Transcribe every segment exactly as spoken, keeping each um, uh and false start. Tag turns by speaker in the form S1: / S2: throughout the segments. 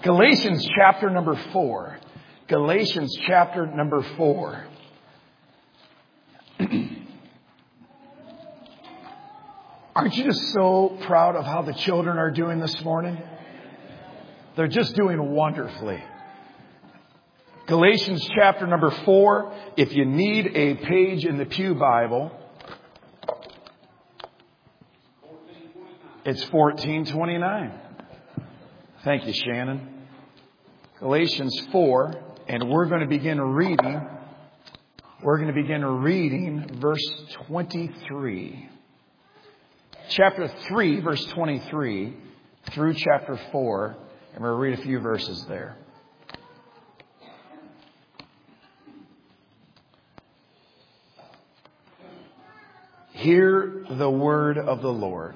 S1: Galatians chapter number four. Galatians chapter number four. Aren't you just so proud of how the children are doing this morning? They're just doing wonderfully. Galatians chapter number four. If you need a page in the Pew Bible, it's fourteen twenty-nine. Thank you, Shannon. Galatians four, and we're going to begin reading. We're going to begin reading verse twenty-three. Chapter three, verse twenty-three, through chapter four, and we'll read a few verses there. Hear the word of the Lord.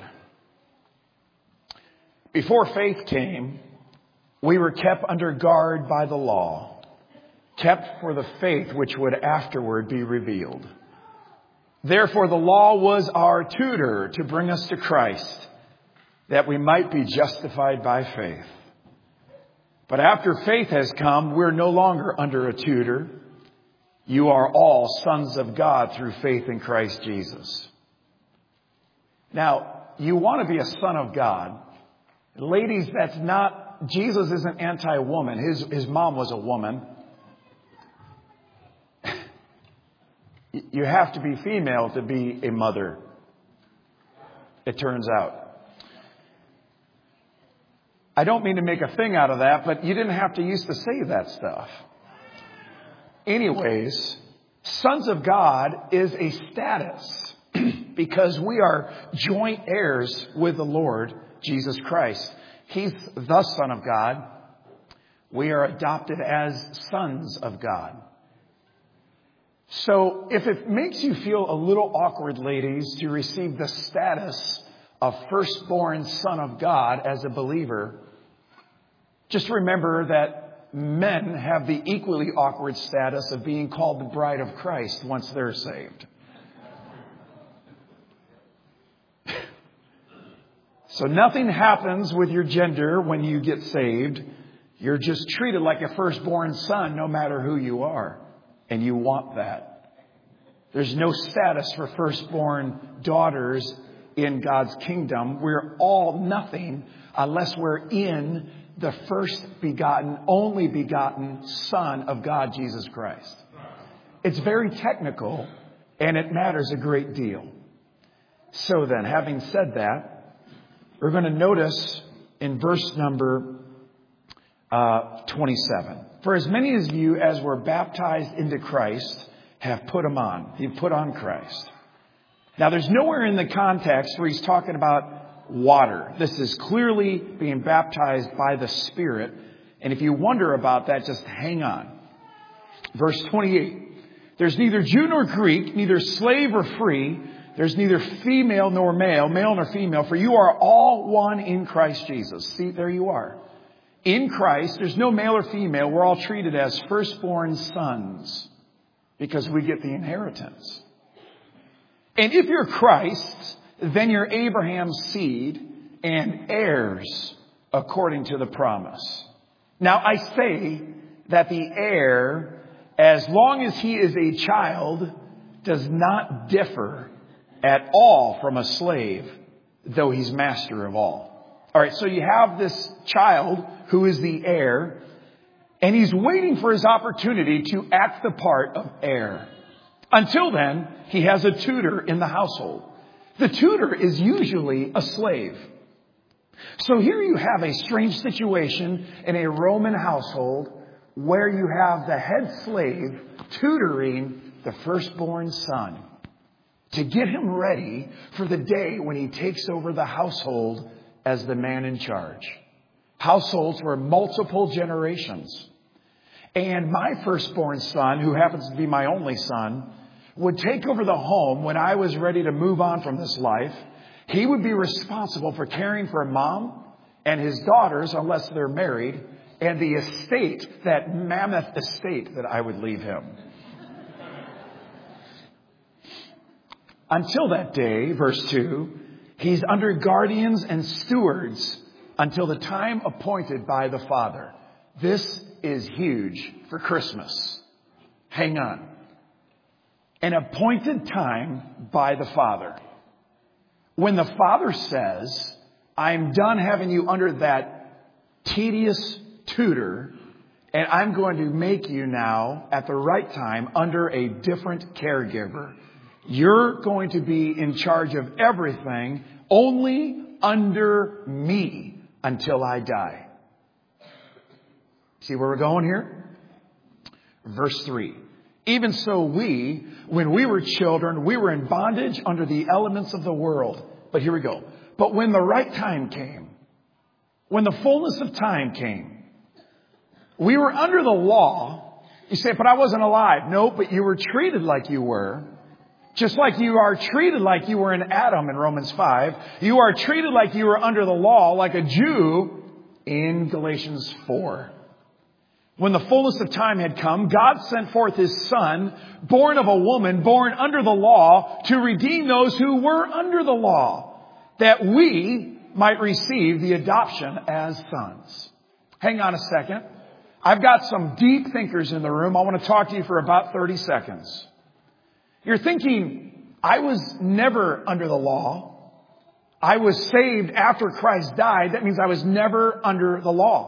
S1: Before faith came, we were kept under guard by the law, kept for the faith which would afterward be revealed. Therefore, the law was our tutor to bring us to Christ, that we might be justified by faith. But after faith has come, we're no longer under a tutor. You are all sons of God through faith in Christ Jesus. Now, you want to be a son of God. Ladies, that's not, Jesus isn't anti-woman. His, his mom was a woman. You have to be female to be a mother, it turns out. I don't mean to make a thing out of that, but you didn't have to used to say that stuff. Anyways, sons of God is a status because we are joint heirs with the Lord Jesus Christ. He's the Son of God. We are adopted as sons of God. So if it makes you feel a little awkward, ladies, to receive the status of firstborn son of God as a believer, just remember that men have the equally awkward status of being called the bride of Christ once they're saved. So nothing happens with your gender when you get saved. You're just treated like a firstborn son no matter who you are. And you want that. There's no status for firstborn daughters in God's kingdom. We're all nothing unless we're in the first begotten, only begotten Son of God, Jesus Christ. It's very technical and it matters a great deal. So then, having said that, we're going to notice in verse number uh, twenty-seven. For as many of you as were baptized into Christ have put him on. You've put on Christ. Now, there's nowhere in the context where he's talking about water. This is clearly being baptized by the Spirit. And if you wonder about that, just hang on. Verse twenty-eight. There's neither Jew nor Greek, neither slave or free. There's neither female nor male, male nor female, for you are all one in Christ Jesus. See, there you are. In Christ, there's no male or female. We're all treated as firstborn sons because we get the inheritance. And if you're Christ's, then you're Abraham's seed and heirs according to the promise. Now, I say that the heir, as long as he is a child, does not differ at all from a slave, though he's master of all. All right, so you have this child who is the heir, and he's waiting for his opportunity to act the part of heir. Until then, he has a tutor in the household. The tutor is usually a slave. So here you have a strange situation in a Roman household where you have the head slave tutoring the firstborn son to get him ready for the day when he takes over the household as the man in charge. Households were multiple generations. And my firstborn son, who happens to be my only son, would take over the home when I was ready to move on from this life. He would be responsible for caring for mom and his daughters, unless they're married, and the estate, that mammoth estate that I would leave him. Until that day, verse two, he's under guardians and stewards until the time appointed by the Father. This is huge for Christmas. Hang on. An appointed time by the Father. When the Father says, I'm done having you under that tedious tutor, and I'm going to make you now, at the right time, under a different caregiver. You're going to be in charge of everything only under me until I die. See where we're going here? Verse three. Even so we, when we were children, we were in bondage under the elements of the world. But here we go. But when the right time came, when the fullness of time came, we were under the law. You say, but I wasn't alive. No, but you were treated like you were. Just like you are treated like you were in Adam in Romans five. You are treated like you were under the law, like a Jew in Galatians four. When the fullness of time had come, God sent forth His Son, born of a woman, born under the law, to redeem those who were under the law, that we might receive the adoption as sons. Hang on a second. I've got some deep thinkers in the room. I want to talk to you for about thirty seconds. You're thinking, I was never under the law. I was saved after Christ died. That means I was never under the law.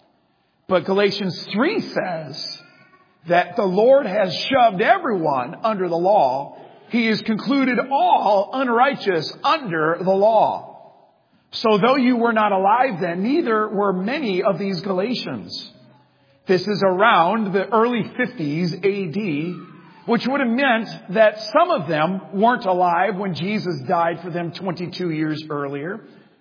S1: But Galatians three says that the Lord has shoved everyone under the law. He has concluded all unrighteous under the law. So though you were not alive then, neither were many of these Galatians. This is around the early fifties A D, which would have meant that some of them weren't alive when Jesus died for them twenty-two years earlier.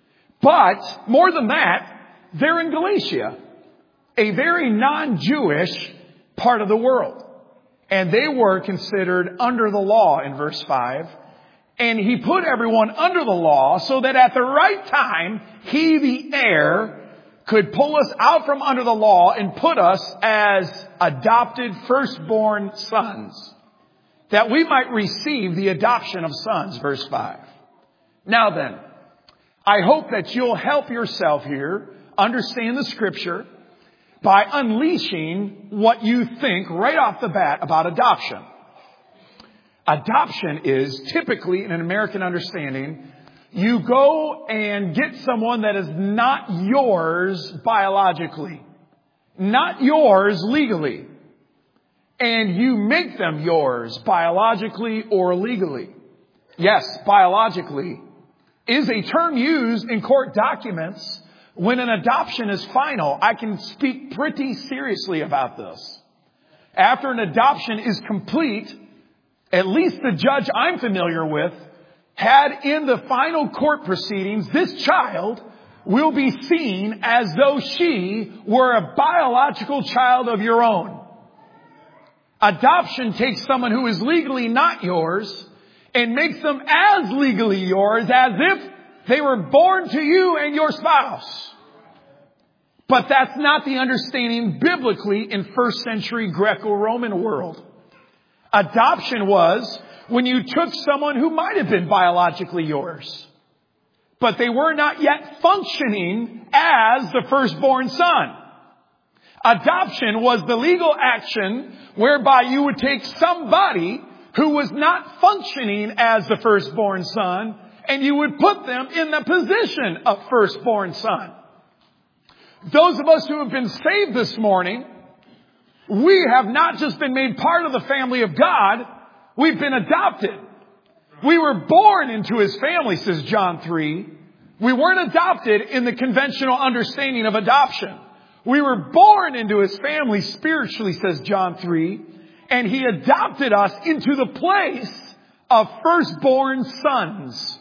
S1: But more than that, they're in Galatia, a very non-Jewish part of the world. And they were considered under the law in verse five. And He put everyone under the law so that at the right time, He, the heir, could pull us out from under the law and put us as adopted firstborn sons, that we might receive the adoption of sons, verse five. Now then, I hope that you'll help yourself here understand the Scripture by unleashing what you think right off the bat about adoption. Adoption is typically, in an American understanding, you go and get someone that is not yours biologically, not yours legally, and you make them yours biologically or legally. Yes, biologically is a term used in court documents when an adoption is final. I can speak pretty seriously about this. After an adoption is complete, at least the judge I'm familiar with had in the final court proceedings, this child will be seen as though she were a biological child of your own. Adoption takes someone who is legally not yours and makes them as legally yours as if they were born to you and your spouse. But that's not the understanding biblically in first century Greco-Roman world. Adoption was when you took someone who might have been biologically yours, but they were not yet functioning as the firstborn son. Adoption was the legal action whereby you would take somebody who was not functioning as the firstborn son and you would put them in the position of firstborn son. Those of us who have been saved this morning, we have not just been made part of the family of God, we've been adopted. We were born into His family, says John three. We weren't adopted in the conventional understanding of adoption. We were born into His family spiritually, says John three. And He adopted us into the place of firstborn sons.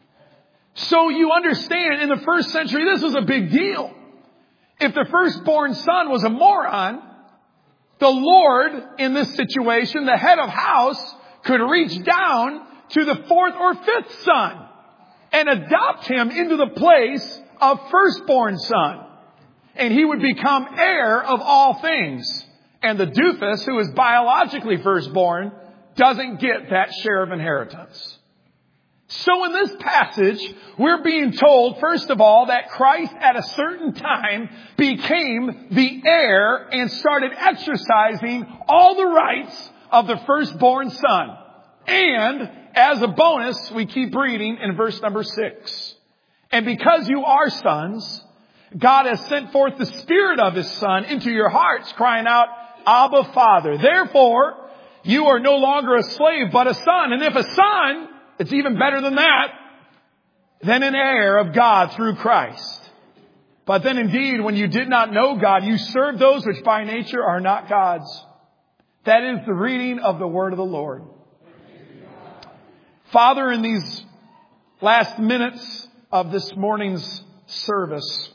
S1: So you understand, in the first century, this was a big deal. If the firstborn son was a moron, the Lord, in this situation, the head of house, could reach down to the fourth or fifth son and adopt him into the place of firstborn son. And he would become heir of all things. And the doofus, who is biologically firstborn, doesn't get that share of inheritance. So in this passage, we're being told, first of all, that Christ at a certain time became the heir and started exercising all the rights of the firstborn son. And as a bonus, we keep reading in verse number six. And because you are sons, God has sent forth the Spirit of His Son into your hearts, crying out, Abba, Father. Therefore, you are no longer a slave, but a son. And if a son, it's even better than that, than an heir of God through Christ. But then indeed, when you did not know God, you served those which by nature are not God's. That is the reading of the word of the Lord. Father, in these last minutes of this morning's service,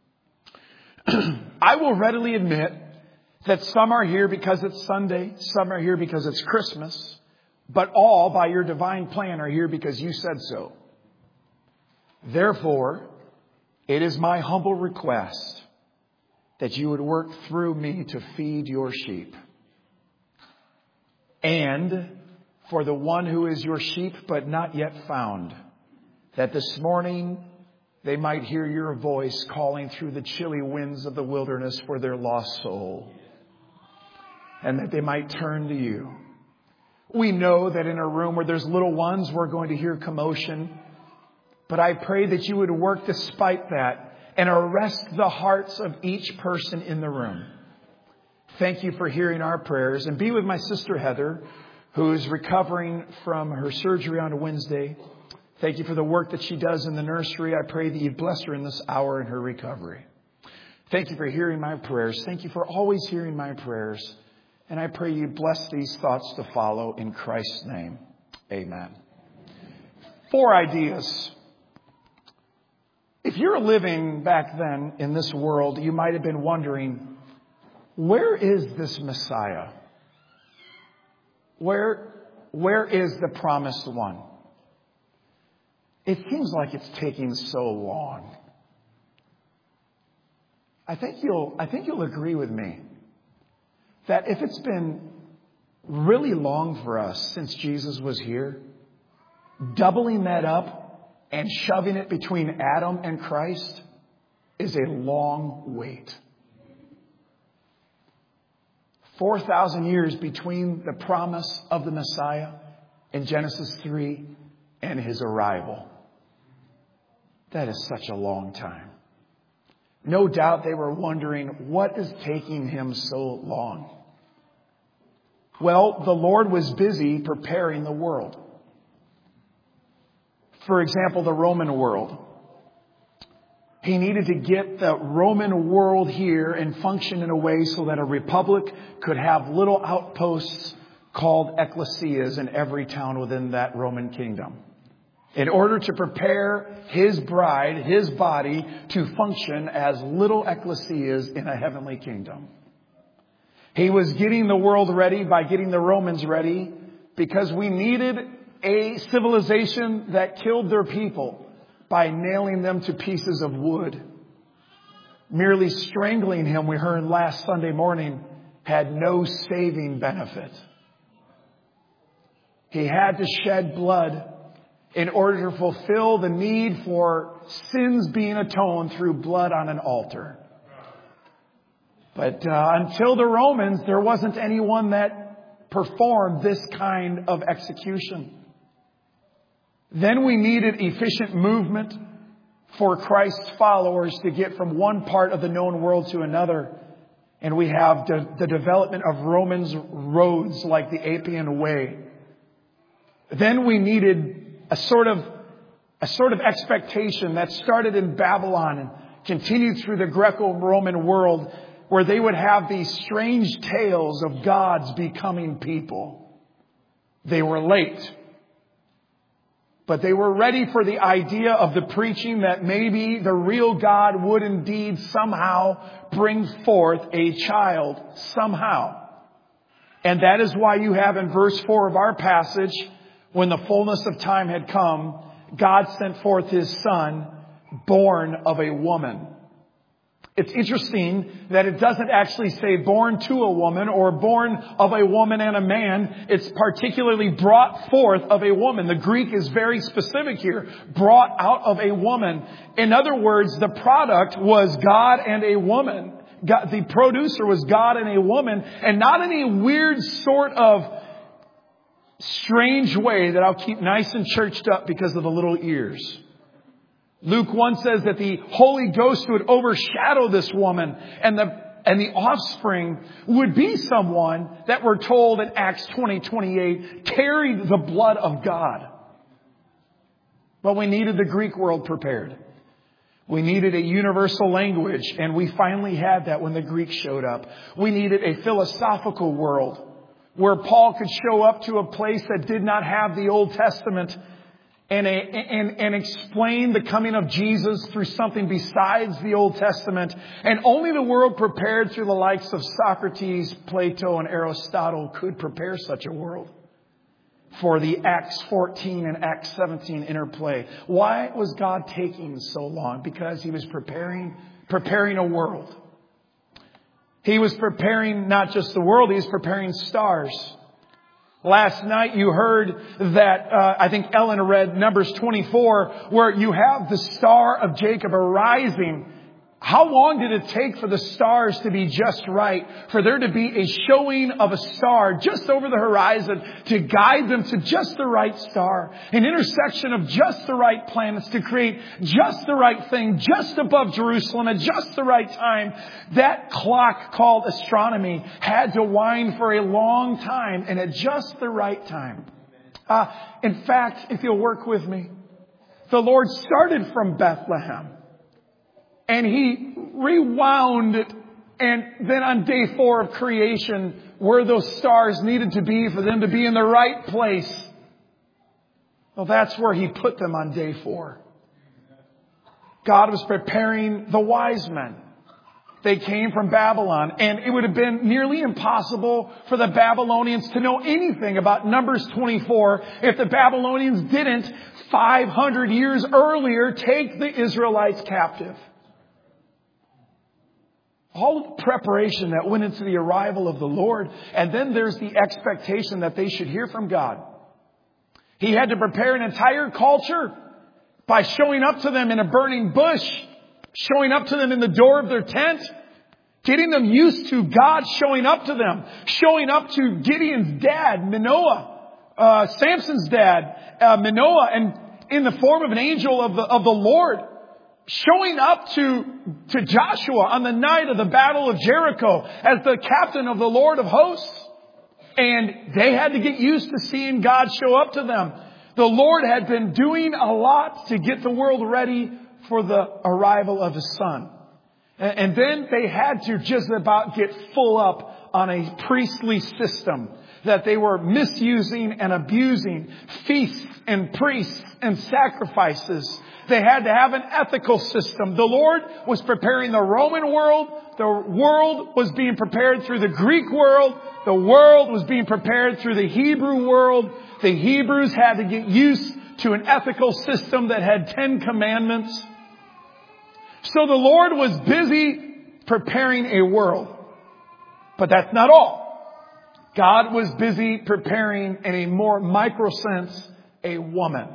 S1: I will readily admit that some are here because it's Sunday, some are here because it's Christmas, but all by your divine plan are here because you said so. Therefore, it is my humble request that you would work through me to feed your sheep. And for the one who is your sheep but not yet found, that this morning they might hear your voice calling through the chilly winds of the wilderness for their lost soul, and that they might turn to you. We know that in a room where there's little ones, we're going to hear commotion. But I pray that you would work despite that and arrest the hearts of each person in the room. Thank you for hearing our prayers. And be with my sister Heather, who is recovering from her surgery on Wednesday. Thank you for the work that she does in the nursery. I pray that you bless her in this hour in her recovery. Thank you for hearing my prayers. Thank you for always hearing my prayers. And I pray you bless these thoughts to follow in Christ's name. Amen. Four ideas. If you're living back then in this world, you might have been wondering, where is this Messiah? Where, where is the promised one? It seems like it's taking so long. I think you'll, I think you'll agree with me that if it's been really long for us since Jesus was here, doubling that up and shoving it between Adam and Christ is a long wait. four thousand years between the promise of the Messiah in Genesis three and his arrival. That is such a long time. No doubt they were wondering, what is taking him so long? Well, the Lord was busy preparing the world. For example, the Roman world. He needed to get the Roman world here and function in a way so that a republic could have little outposts called ecclesias in every town within that Roman kingdom, in order to prepare his bride, his body, to function as little ecclesias in a heavenly kingdom. He was getting the world ready by getting the Romans ready, because we needed a civilization that killed their people by nailing them to pieces of wood. Merely strangling him, we heard last Sunday morning, had no saving benefit. He had to shed blood in order to fulfill the need for sins being atoned through blood on an altar. But uh, until the Romans, there wasn't anyone that performed this kind of execution. Then we needed efficient movement for Christ's followers to get from one part of the known world to another. And we have de- the development of Romans roads like the Appian Way. Then we needed a sort of a sort of expectation that started in Babylon and continued through the Greco-Roman world, where they would have these strange tales of gods becoming people. They were late, but they were ready for the idea of the preaching that maybe the real God would indeed somehow bring forth a child somehow. And that is why you have in verse four of our passage, when the fullness of time had come, God sent forth his son, born of a woman. It's interesting that it doesn't actually say born to a woman or born of a woman and a man. It's particularly brought forth of a woman. The Greek is very specific here. Brought out of a woman. In other words, the product was God and a woman. God, the producer was God and a woman. And not in a weird sort of strange way that I'll keep nice and churched up because of the little ears. Luke one says that the Holy Ghost would overshadow this woman, and the and the offspring would be someone that we're told in Acts twenty twenty-eight carried the blood of God. But we needed the Greek world prepared. We needed a universal language, and we finally had that when the Greeks showed up. We needed a philosophical world where Paul could show up to a place that did not have the Old Testament And, a, and, and explain the coming of Jesus through something besides the Old Testament. And only the world prepared through the likes of Socrates, Plato, and Aristotle could prepare such a world for the Acts fourteen and Acts seventeen interplay. Why was God taking so long? Because He was preparing, preparing a world. He was preparing not just the world, He was preparing stars. Last night you heard that, uh, I think Ellen read Numbers twenty-four, where you have the star of Jacob arising. How long did it take for the stars to be just right? For there to be a showing of a star just over the horizon to guide them to just the right star. An intersection of just the right planets to create just the right thing just above Jerusalem at just the right time. That clock called astronomy had to wind for a long time and at just the right time. Uh, in fact, if you'll work with me, the Lord started from Bethlehem. And He rewound it. And then on day four of creation, where those stars needed to be for them to be in the right place. Well, that's where He put them on day four. God was preparing the wise men. They came from Babylon. And it would have been nearly impossible for the Babylonians to know anything about Numbers twenty-four if the Babylonians didn't, five hundred years earlier, take the Israelites captive. All the preparation that went into the arrival of the Lord. And then there's the expectation that they should hear from God. He had to prepare an entire culture by showing up to them in a burning bush, showing up to them in the door of their tent, getting them used to God showing up to them, showing up to Gideon's dad, Manoah, uh, Samson's dad, uh, Manoah, and in the form of an angel of the, of the Lord. Showing up to, to Joshua on the night of the Battle of Jericho as the captain of the Lord of hosts. And they had to get used to seeing God show up to them. The Lord had been doing a lot to get the world ready for the arrival of His Son. And, and then they had to just about get full up on a priestly system that they were misusing and abusing. Feasts and priests and sacrifices. They had to have an ethical system. The Lord was preparing the Roman world. The world was being prepared through the Greek world. The world was being prepared through the Hebrew world. The Hebrews had to get used to an ethical system that had Ten Commandments. So the Lord was busy preparing a world. But that's not all. God was busy preparing, in a more micro sense, a woman.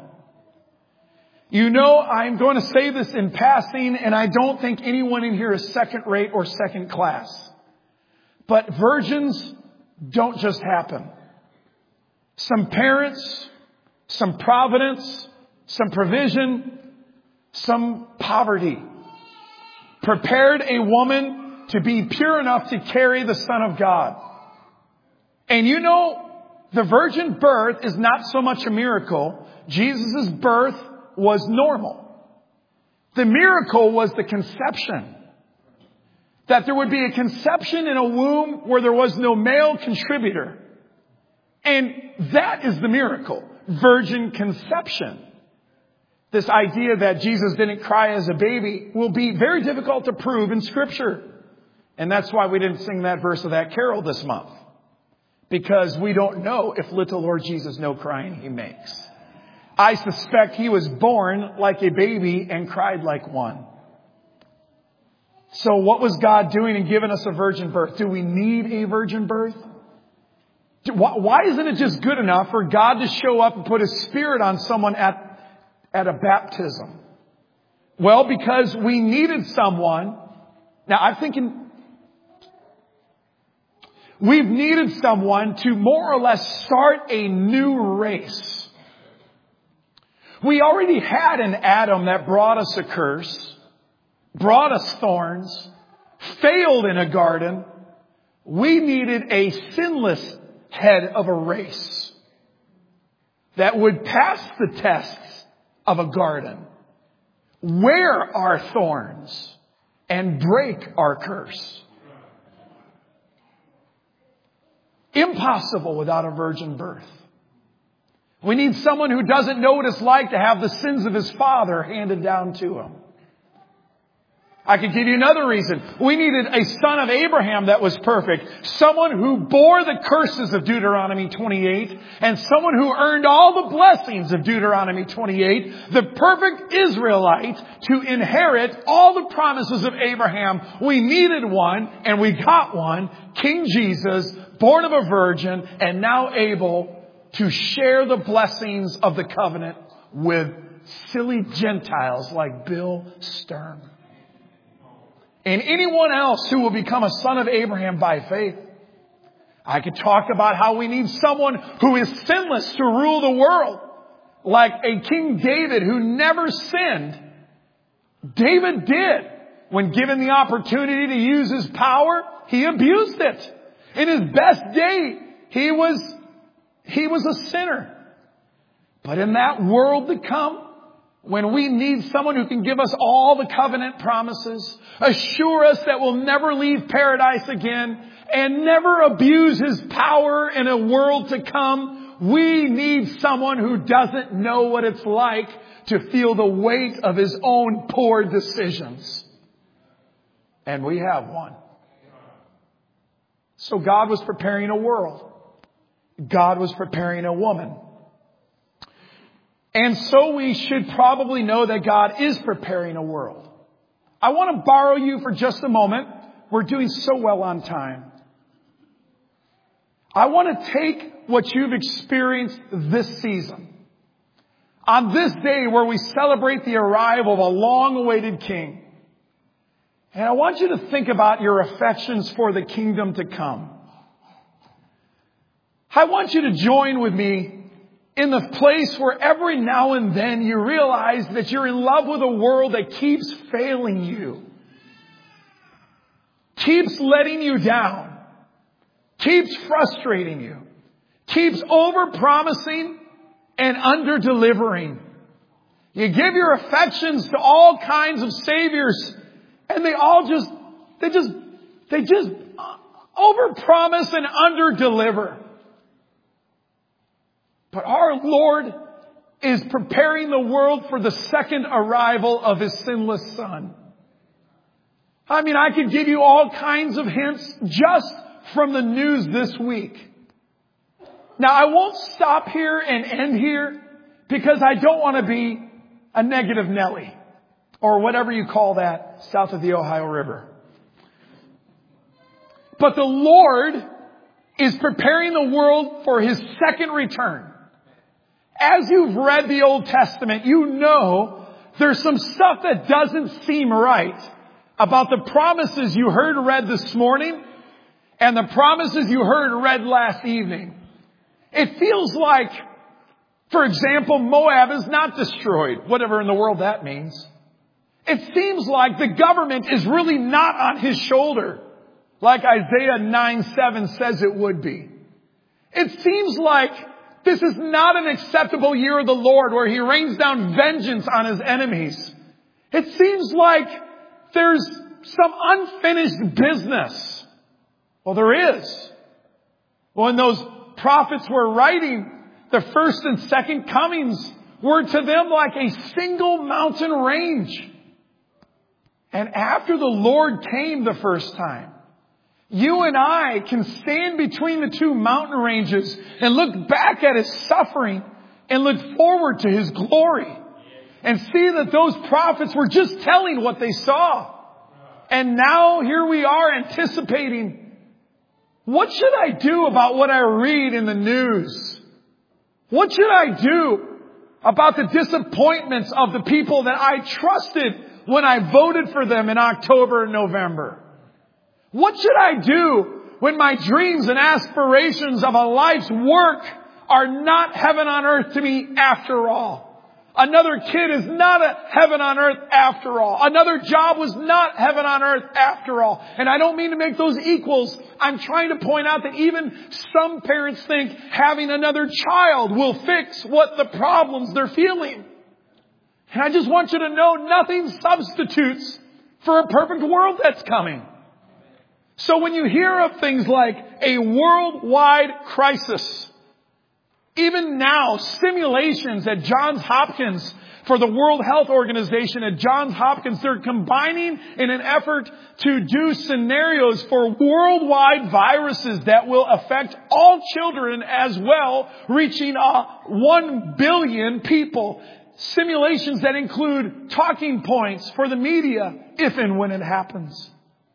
S1: You know, I'm going to say this in passing, and I don't think anyone in here is second rate or second class. But virgins don't just happen. Some parents, some providence, some provision, some poverty prepared a woman to be pure enough to carry the Son of God. And you know, the virgin birth is not so much a miracle. Jesus' birth was normal. The miracle was the conception. That there would be a conception in a womb where there was no male contributor. And that is the miracle. Virgin conception. This idea that Jesus didn't cry as a baby will be very difficult to prove in Scripture. And that's why we didn't sing that verse of that carol this month. Because we don't know if little Lord Jesus no crying He makes. I suspect He was born like a baby and cried like one. So what was God doing in giving us a virgin birth? Do we need a virgin birth? Why isn't it just good enough for God to show up and put His Spirit on someone at, at a baptism? Well, because we needed someone. Now, I'm thinking we've needed someone to more or less start a new race. We already had an Adam that brought us a curse, brought us thorns, failed in a garden. We needed a sinless head of a race that would pass the tests of a garden, wear our thorns, and break our curse. Impossible without a virgin birth. We need someone who doesn't know what it's like to have the sins of his father handed down to him. I could give you another reason. We needed a son of Abraham that was perfect. Someone who bore the curses of Deuteronomy twenty-eight and someone who earned all the blessings of Deuteronomy twenty-eight. The perfect Israelite to inherit all the promises of Abraham. We needed one and we got one. King Jesus, born of a virgin and now able to share the blessings of the covenant with silly Gentiles like Bill Sturm. And anyone else who will become a son of Abraham by faith. I could talk about how we need someone who is sinless to rule the world. Like a King David who never sinned. David did. When given the opportunity to use his power, he abused it. In his best day, he was, he was a sinner. But in that world to come, when we need someone who can give us all the covenant promises, assure us that we'll never leave paradise again, and never abuse His power in a world to come, we need someone who doesn't know what it's like to feel the weight of his own poor decisions. And we have one. So God was preparing a world. God was preparing a woman. And so we should probably know that God is preparing a world. I want to borrow you for just a moment. We're doing so well on time. I want to take what you've experienced this season. On this day where we celebrate the arrival of a long-awaited King. And I want you to think about your affections for the kingdom to come. I want you to join with me in the place where every now and then you realize that you're in love with a world that keeps failing you. Keeps letting you down. Keeps frustrating you. Keeps over-promising and under-delivering. You give your affections to all kinds of saviors and they all just, they just, they just over-promise and under-deliver. But our Lord is preparing the world for the second arrival of His sinless Son. I mean, I could give you all kinds of hints just from the news this week. Now, I won't stop here and end here because I don't want to be a negative Nelly or whatever you call that south of the Ohio River. But the Lord is preparing the world for His second return. As you've read the Old Testament, you know there's some stuff that doesn't seem right about the promises you heard read this morning and the promises you heard read last evening. It feels like, for example, Moab is not destroyed, whatever in the world that means. It seems like the government is really not on His shoulder, like Isaiah nine seven says it would be. It seems like this is not an acceptable year of the Lord where He rains down vengeance on His enemies. It seems like there's some unfinished business. Well, there is. When those prophets were writing, the first and second comings were to them like a single mountain range. And after the Lord came the first time, you and I can stand between the two mountain ranges and look back at His suffering and look forward to His glory and see that those prophets were just telling what they saw. And now here we are anticipating, what should I do about what I read in the news? What should I do about the disappointments of the people that I trusted when I voted for them in October and November? What should I do when my dreams and aspirations of a life's work are not heaven on earth to me after all? Another kid is not a heaven on earth after all. Another job was not heaven on earth after all. And I don't mean to make those equals. I'm trying to point out that even some parents think having another child will fix what the problems they're feeling. And I just want you to know nothing substitutes for a perfect world that's coming. So when you hear of things like a worldwide crisis, even now, simulations at Johns Hopkins for the World Health Organization at Johns Hopkins, they're combining in an effort to do scenarios for worldwide viruses that will affect all children as well, reaching uh, one billion people. Simulations that include talking points for the media if and when it happens.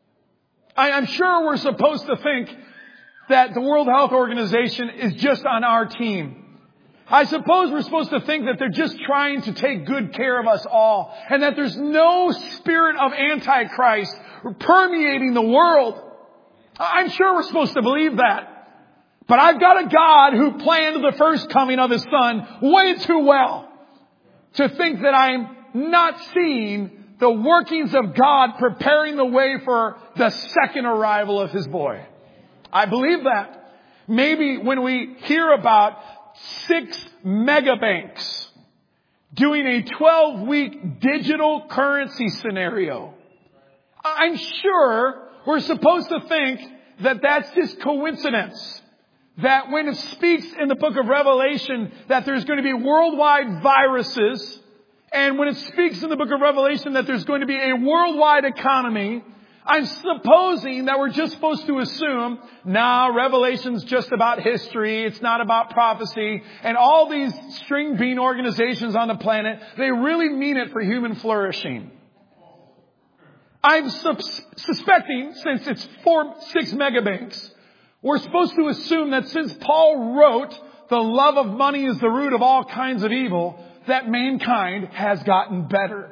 S1: I, I'm sure we're supposed to think that the World Health Organization is just on our team. I suppose we're supposed to think that they're just trying to take good care of us all, and that there's no spirit of Antichrist permeating the world. I'm sure we're supposed to believe that. But I've got a God who planned the first coming of His Son way too well to think that I'm not seeing the workings of God preparing the way for the second arrival of His boy. I believe that. Maybe when we hear about six megabanks doing a twelve-week digital currency scenario, I'm sure we're supposed to think that that's just coincidence. That when it speaks in the book of Revelation that there's going to be worldwide viruses, and when it speaks in the book of Revelation that there's going to be a worldwide economy, I'm supposing that we're just supposed to assume, nah, Revelation's just about history. It's not about prophecy. And all these string bean organizations on the planet, they really mean it for human flourishing. I'm sus- suspecting, since it's four, six megabanks, we're supposed to assume that since Paul wrote, the love of money is the root of all kinds of evil, that mankind has gotten better.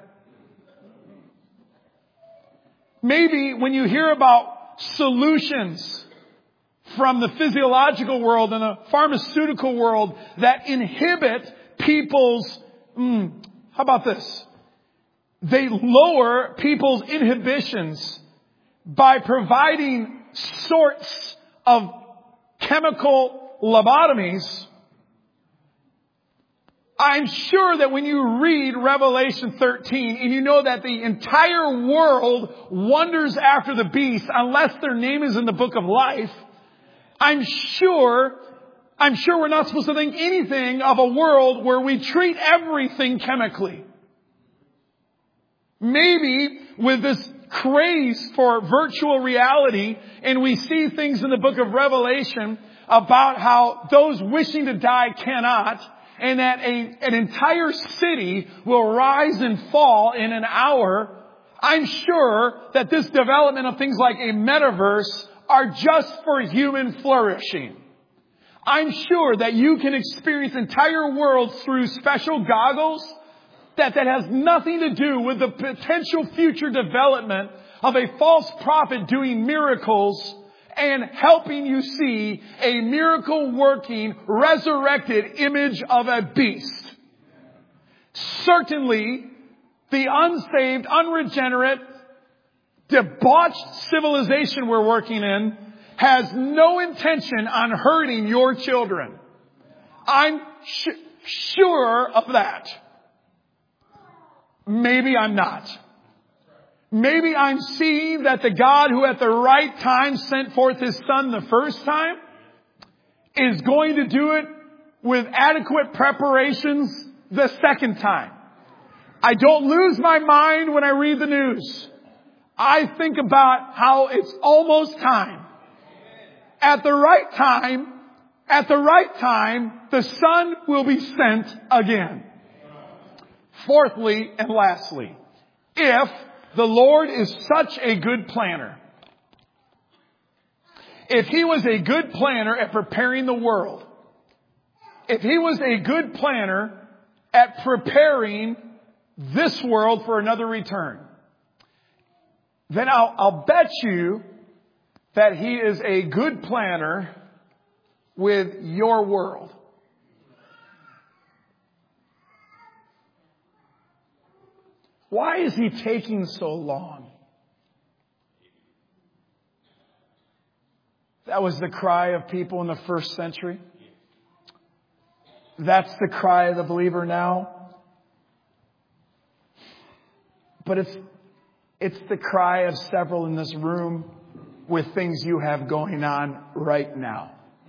S1: Maybe when you hear about solutions from the physiological world and the pharmaceutical world that inhibit people's, mm, how about this? They lower people's inhibitions by providing sorts of chemical lobotomies. I'm sure that when you read Revelation thirteen and you know that the entire world wanders after the beast unless their name is in the book of life, I'm sure, I'm sure we're not supposed to think anything of a world where we treat everything chemically. Maybe with this craze for virtual reality, and we see things in the book of Revelation about how those wishing to die cannot, and that a, an entire city will rise and fall in an hour. I'm sure that this development of things like a metaverse are just for human flourishing. I'm sure that you can experience entire worlds through special goggles that, that has nothing to do with the potential future development of a false prophet doing miracles and helping you see a miracle-working, resurrected image of a beast. Certainly, the unsaved, unregenerate, debauched civilization we're working in has no intention on hurting your children. I'm sh- sure of that. Maybe I'm not. Maybe I'm seeing that the God who at the right time sent forth His Son the first time is going to do it with adequate preparations the second time. I don't lose my mind when I read the news. I think about how it's almost time. At the right time, at the right time, the Son will be sent again. Fourthly and lastly, if The Lord is such a good planner. If He was a good planner at preparing the world, if He was a good planner at preparing this world for another return, then I'll, I'll bet you that He is a good planner with your world. Why is He taking so long? That was the cry of people in the first century. That's the cry of the believer now. But it's, it's the cry of several in this room with things you have going on right now.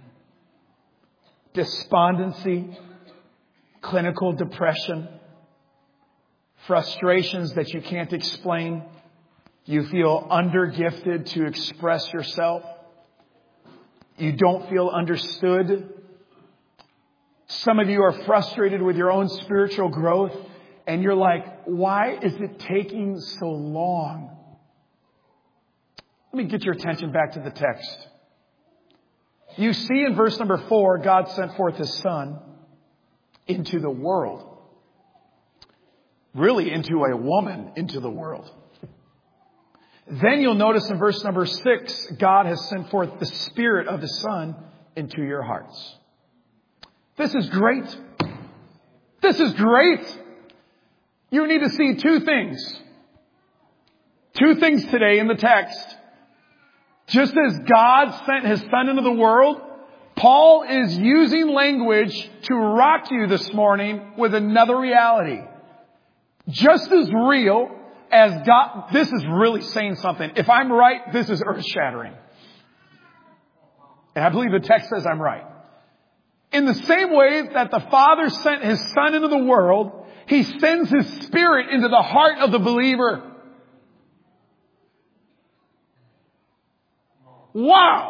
S1: Despondency, clinical depression, frustrations that you can't explain. You feel undergifted to express yourself. You don't feel understood. Some of you are frustrated with your own spiritual growth, and you're like, why is it taking so long? Let me get your attention back to the text. You see in verse number four, God sent forth His Son into the world. Really into a woman into the world. Then you'll notice in verse number six, God has sent forth the Spirit of His Son into your hearts. This is great. This is great. You need to see two things. Two things today in the text. Just as God sent His Son into the world, Paul is using language to rock you this morning with another reality. Just as real as God, this is really saying something. If I'm right, this is earth-shattering. And I believe the text says I'm right. In the same way that the Father sent His Son into the world, He sends His Spirit into the heart of the believer. Wow!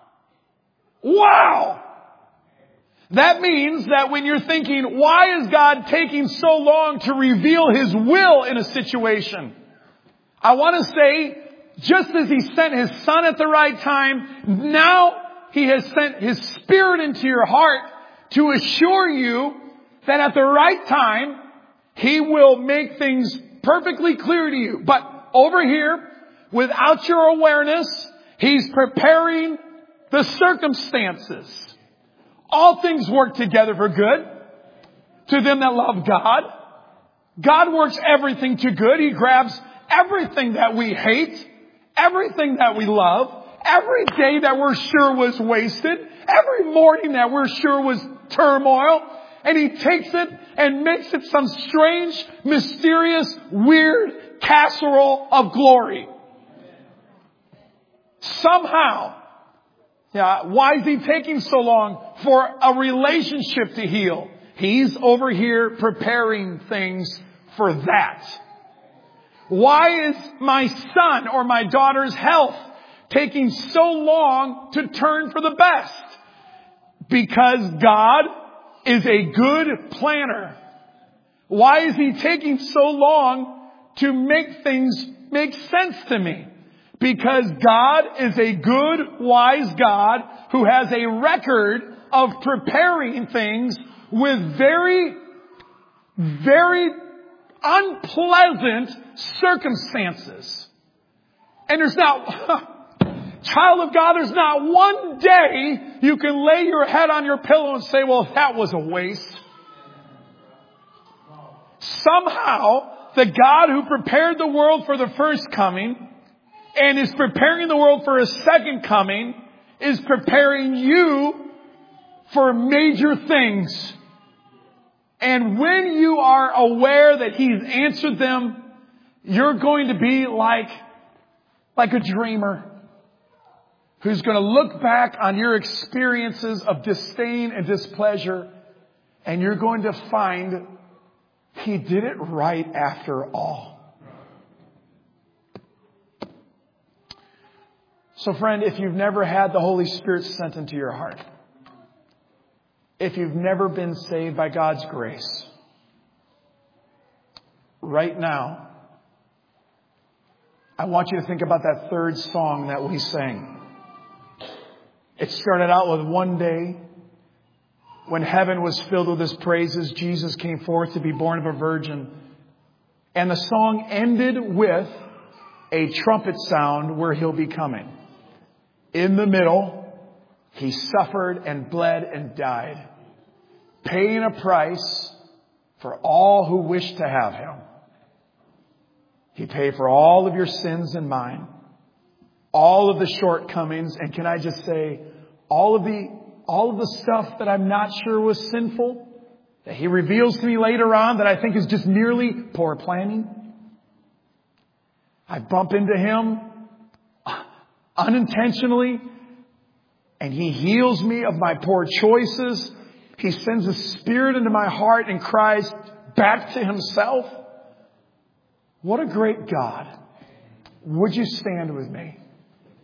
S1: Wow! That means that when you're thinking, why is God taking so long to reveal His will in a situation? I want to say, just as He sent His Son at the right time, now He has sent His Spirit into your heart to assure you that at the right time, He will make things perfectly clear to you. But over here, without your awareness, He's preparing the circumstances. All things work together for good to them that love God. God works everything to good. He grabs everything that we hate, everything that we love, every day that we're sure was wasted, every morning that we're sure was turmoil, and He takes it and makes it some strange, mysterious, weird casserole of glory. Somehow, yeah, why is He taking so long for a relationship to heal? He's over here preparing things for that. Why is my son or my daughter's health taking so long to turn for the best? Because God is a good planner. Why is He taking so long to make things make sense to me? Because God is a good, wise God who has a record of preparing things with very, very unpleasant circumstances. And there's not, child of God, there's not one day you can lay your head on your pillow and say, well, that was a waste. Somehow, the God who prepared the world for the first coming and is preparing the world for a second coming is preparing you for major things. And when you are aware that He's answered them, you're going to be like, like a dreamer who's going to look back on your experiences of disdain and displeasure, and you're going to find He did it right after all. So friend, if you've never had the Holy Spirit sent into your heart, if you've never been saved by God's grace, right now, I want you to think about that third song that we sang. It started out with one day when heaven was filled with His praises. Jesus came forth to be born of a virgin. And the song ended with a trumpet sound where He'll be coming. In the middle, He suffered and bled and died, paying a price for all who wish to have Him. He paid for all of your sins and mine, all of the shortcomings, and can I just say, all of the all of the stuff that I'm not sure was sinful, that He reveals to me later on that I think is just merely poor planning. I bump into Him unintentionally, and He heals me of my poor choices. He sends a Spirit into my heart and cries back to Himself. What a great God. Would you stand with me?